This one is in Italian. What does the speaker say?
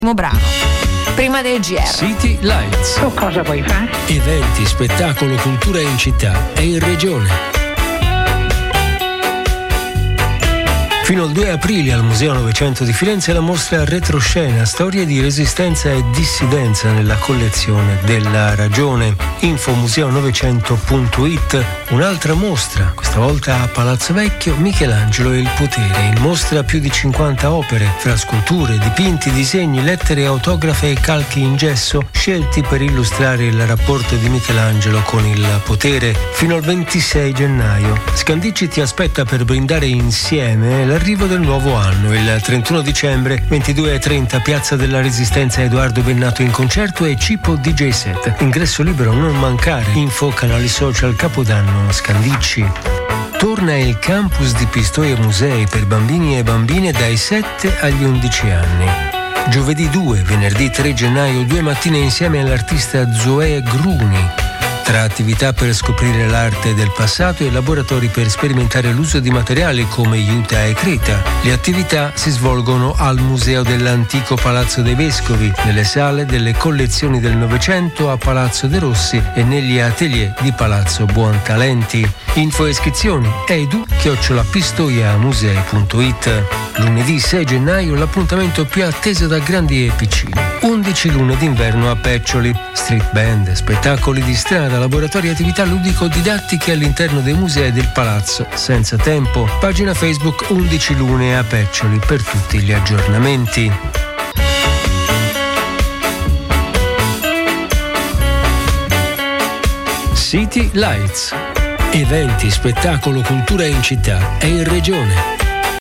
Brano. Prima del GR. City Lights. Tu cosa vuoi fare? Eventi, spettacolo, cultura in città e in regione. Fino al 2 aprile al Museo Novecento di Firenze la mostra Retroscena, storie di resistenza e dissidenza nella collezione della Ragione. Info museonovecento.it. Un'altra mostra, questa volta a Palazzo Vecchio, Michelangelo e il potere. In mostra più di 50 opere, fra sculture, dipinti, disegni, lettere, autografe e calchi in gesso, scelti per illustrare il rapporto di Michelangelo con il potere. Fino al 26 gennaio. Scandicci ti aspetta per brindare insieme l'arrivo del nuovo anno. Il 31 dicembre, 22:30, Piazza della Resistenza, Edoardo Bennato in concerto e Cipo DJ set. Ingresso libero, non mancare. Info, canali social, Capodanno Scandicci. Torna il campus di Pistoia Musei per bambini e bambine dai 7 agli 11 anni. Giovedì 2, venerdì 3 gennaio, 2 mattine insieme all'artista Zoe Gruni. Tra attività per scoprire l'arte del passato e laboratori per sperimentare l'uso di materiali come juta e creta. Le attività si svolgono al Museo dell'Antico Palazzo dei Vescovi, nelle sale delle collezioni del Novecento a Palazzo De Rossi e negli atelier di Palazzo Buontalenti. Info e iscrizioni edu@pistoiamusei.it. Lunedì 6 gennaio l'appuntamento più atteso da grandi e piccini. 11 lune d'inverno a Peccioli. Street band, spettacoli di strada, laboratori e attività ludico-didattiche all'interno dei musei del palazzo. Senza tempo. Pagina Facebook 11 lune a Peccioli per tutti gli aggiornamenti. City Lights. Eventi, spettacolo, cultura in città e in regione.